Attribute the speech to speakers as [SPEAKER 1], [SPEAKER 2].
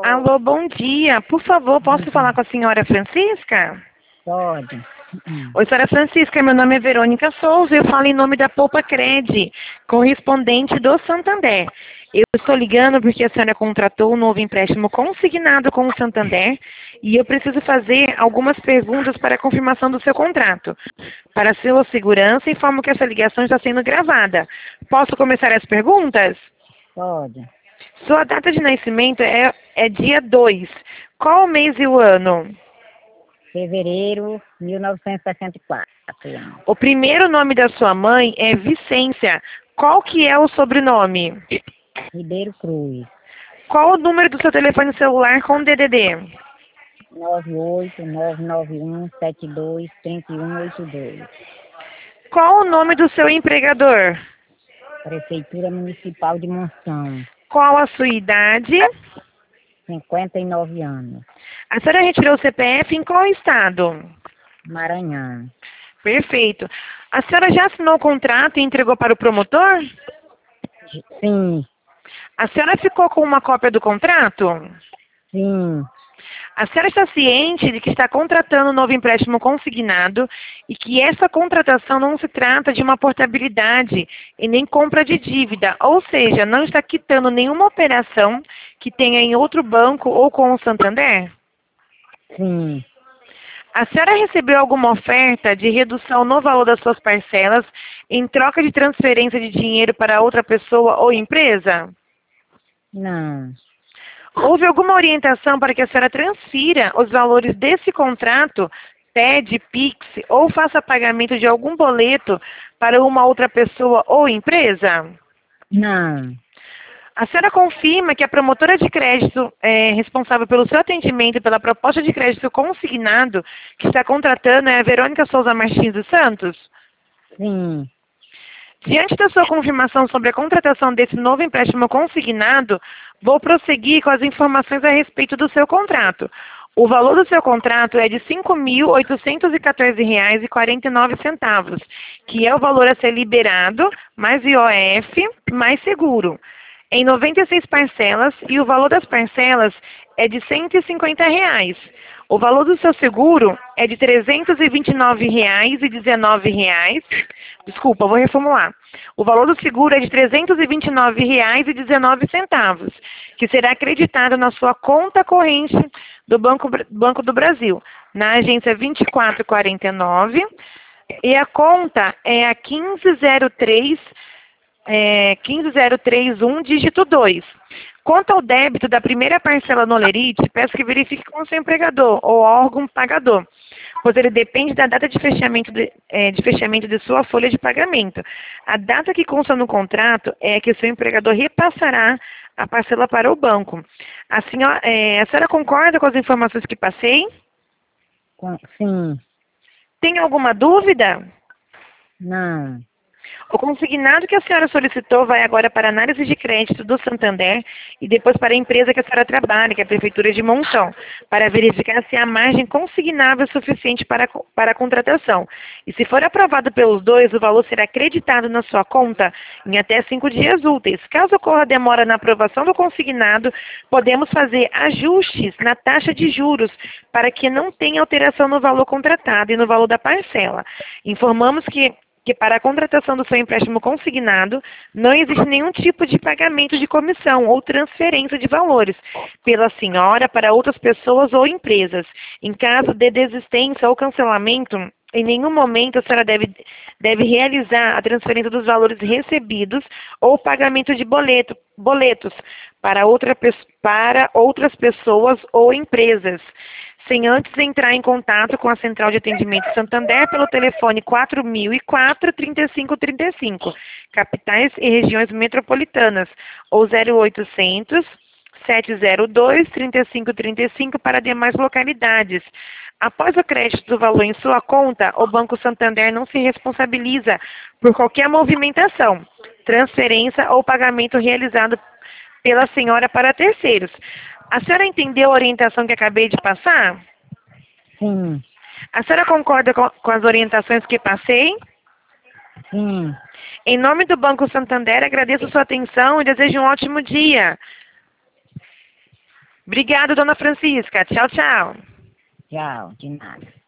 [SPEAKER 1] Alô, bom dia. Por favor, posso falar com a senhora Francisca?
[SPEAKER 2] Pode.
[SPEAKER 1] Oi, senhora Francisca, meu nome é Verônica Souza, eu falo em nome da Poupa Cred, correspondente do Santander. Eu estou ligando porque a senhora contratou um novo empréstimo consignado com o Santander e eu preciso fazer algumas perguntas para a confirmação do seu contrato. Para sua segurança, informo que essa ligação está sendo gravada. Posso começar as perguntas?
[SPEAKER 2] Pode.
[SPEAKER 1] Sua data de nascimento é dia 2. Qual o mês e o ano?
[SPEAKER 2] Fevereiro 1964.
[SPEAKER 1] O primeiro nome da sua mãe é Vicência. Qual que é o sobrenome?
[SPEAKER 2] Ribeiro Cruz.
[SPEAKER 1] Qual o número do seu telefone celular com DDD?
[SPEAKER 2] 98991723182.
[SPEAKER 1] Qual o nome do seu empregador?
[SPEAKER 2] Prefeitura Municipal de Monção.
[SPEAKER 1] Qual a sua idade?
[SPEAKER 2] 59 anos.
[SPEAKER 1] A senhora retirou o CPF em qual estado?
[SPEAKER 2] Maranhão.
[SPEAKER 1] Perfeito. A senhora já assinou o contrato e entregou para o promotor?
[SPEAKER 2] Sim.
[SPEAKER 1] A senhora ficou com uma cópia do contrato?
[SPEAKER 2] Sim.
[SPEAKER 1] A senhora está ciente de que está contratando um novo empréstimo consignado e que essa contratação não se trata de uma portabilidade e nem compra de dívida, ou seja, não está quitando nenhuma operação que tenha em outro banco ou com o Santander?
[SPEAKER 2] Sim.
[SPEAKER 1] A senhora recebeu alguma oferta de redução no valor das suas parcelas em troca de transferência de dinheiro para outra pessoa ou empresa?
[SPEAKER 2] Não.
[SPEAKER 1] Houve alguma orientação para que a senhora transfira os valores desse contrato, TED, PIX, ou faça pagamento de algum boleto para uma outra pessoa ou empresa?
[SPEAKER 2] Não.
[SPEAKER 1] A senhora confirma que a promotora de crédito responsável pelo seu atendimento e pela proposta de crédito consignado que está contratando é a Verônica Souza Martins dos Santos?
[SPEAKER 2] Sim.
[SPEAKER 1] Diante da sua confirmação sobre a contratação desse novo empréstimo consignado, vou prosseguir com as informações a respeito do seu contrato. O valor do seu contrato é de R$ 5.814,49, que é o valor a ser liberado, mais IOF, mais seguro, em 96 parcelas, e o valor das parcelas é de R$ 150. O valor do seu seguro é de R$ 329,19. Desculpa, vou reformular. O valor do seguro é de R$ 329,19, que será acreditado na sua conta corrente do Banco do Brasil, na agência 2449, e a conta é a 15031, dígito 2. Quanto ao débito da primeira parcela no Olerite, peço que verifique com o seu empregador ou órgão pagador, pois ele depende da data de fechamento de sua folha de pagamento. A data que consta no contrato é que o seu empregador repassará a parcela para o banco. A senhora concorda com as informações que passei?
[SPEAKER 2] Sim.
[SPEAKER 1] Tem alguma dúvida?
[SPEAKER 2] Não.
[SPEAKER 1] O consignado que a senhora solicitou vai agora para a análise de crédito do Santander e depois para a empresa que a senhora trabalha, que é a Prefeitura de Monção, para verificar se há margem consignável suficiente para a contratação. E se for aprovado pelos dois, o valor será acreditado na sua conta em até 5 dias úteis. Caso ocorra demora na aprovação do consignado, podemos fazer ajustes na taxa de juros para que não tenha alteração no valor contratado e no valor da parcela. Informamos que para a contratação do seu empréstimo consignado, não existe nenhum tipo de pagamento de comissão ou transferência de valores pela senhora para outras pessoas ou empresas. Em caso de desistência ou cancelamento, em nenhum momento a senhora deve realizar a transferência dos valores recebidos ou pagamento de boletos para outras pessoas ou empresas, sem antes entrar em contato com a Central de Atendimento Santander pelo telefone 4004-3535, capitais e regiões metropolitanas, ou 0800 702 3535 para demais localidades. Após o crédito do valor em sua conta, o Banco Santander não se responsabiliza por qualquer movimentação, transferência ou pagamento realizado pela senhora para terceiros. A senhora entendeu a orientação que acabei de passar?
[SPEAKER 2] Sim.
[SPEAKER 1] A senhora concorda com as orientações que passei?
[SPEAKER 2] Sim.
[SPEAKER 1] Em nome do Banco Santander, agradeço sua atenção e desejo um ótimo dia. Obrigada, dona Francisca. Tchau, tchau.
[SPEAKER 2] Tchau, de nada.